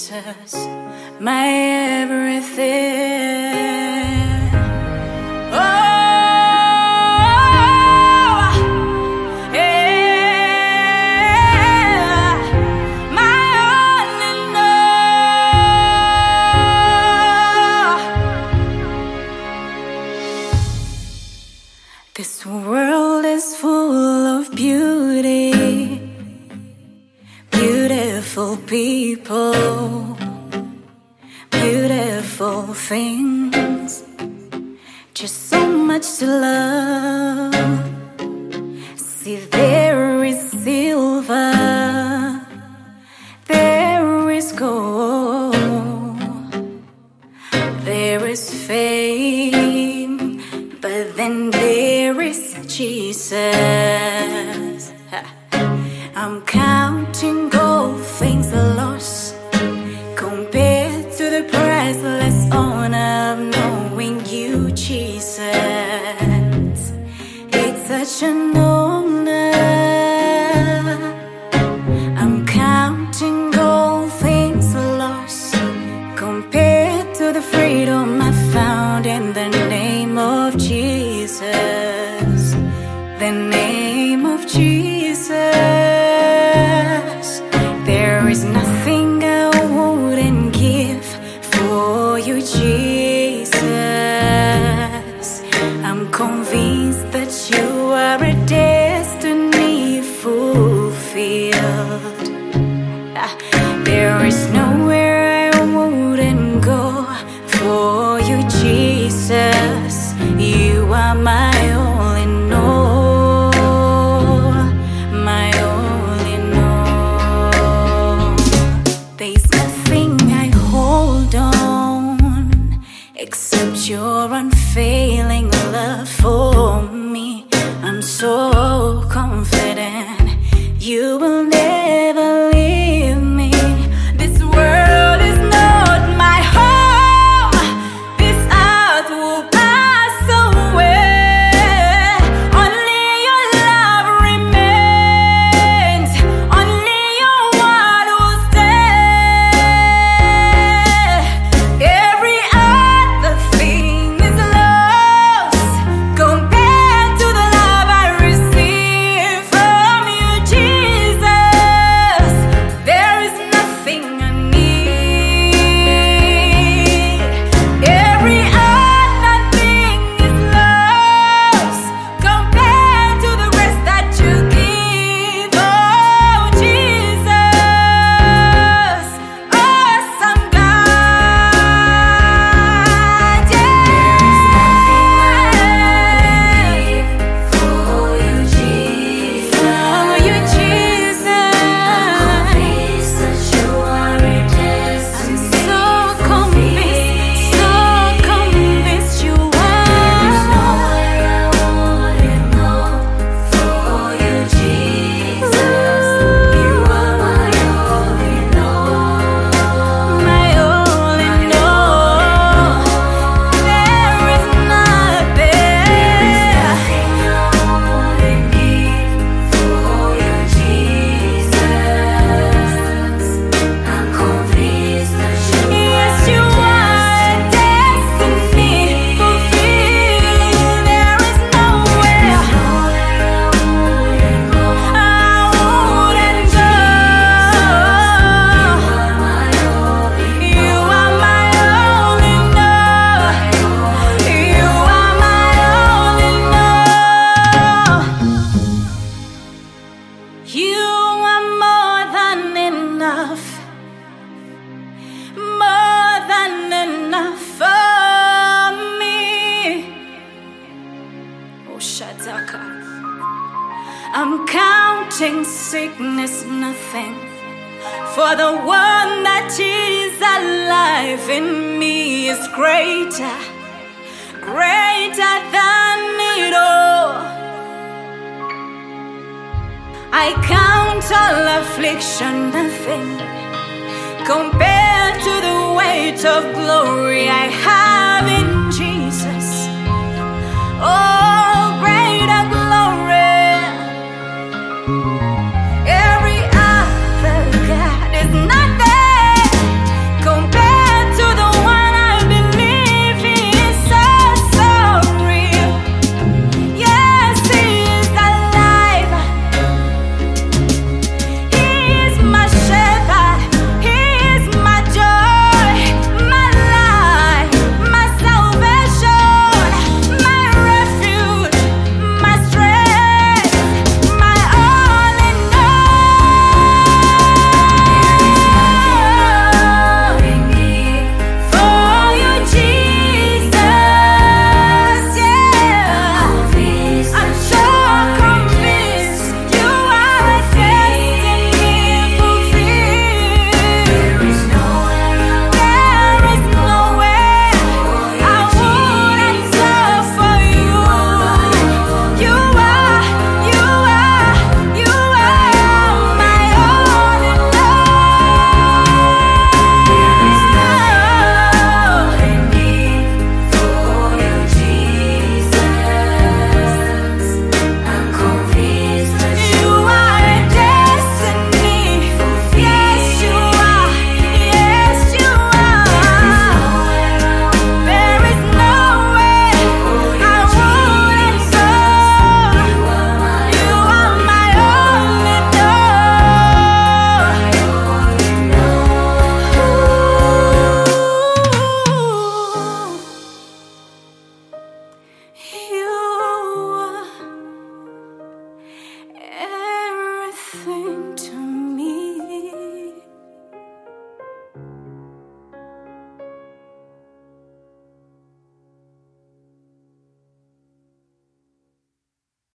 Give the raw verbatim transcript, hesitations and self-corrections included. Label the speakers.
Speaker 1: Jesus, my everything. Oh, yeah, my all in all. This world is full of beauty, beautiful people, beautiful things, just so much to love. See, there is silver, there is gold, there is fame, but then there is Jesus. I'm counting gold things lost compared to the priceless honor of knowing you, Jesus. It's such an honor. I'm counting gold things lost compared to the freedom I found in the name of Jesus. The name of Jesus. There is nothing I wouldn't give for you, Jesus. I'm convinced that you are a destiny fulfilled. There is nowhere I wouldn't go for you, Jesus. You are my all in all, my all in all. There's nothing I hold on except your unfailing love for me. I'm so confident you will never leave me. This world is not my home. This earth will pass away. Only your love remains. Only your word will stay. Every other thing is lost compared to the love I receive from you, Jesus. There is nothing I need. Every other thing is lost compared to the rest that you give. Oh, Jesus, awesome God, yeah. For you, Jesus. For you, Jesus. I'm so convinced, so convinced you are. My all in all. There is Yes, you are destiny fulfilled. There is nowhere I wouldn't go. You are my all in all. You are my all in all. You are more than enough, more than enough for me. Oh, Shataka. I'm counting sickness nothing, for the one that is alive in me is greater, greater than it all. I count all affliction nothing compared to the weight of glory I have in Jesus. Oh, greater glory. Every other God is nothing everything.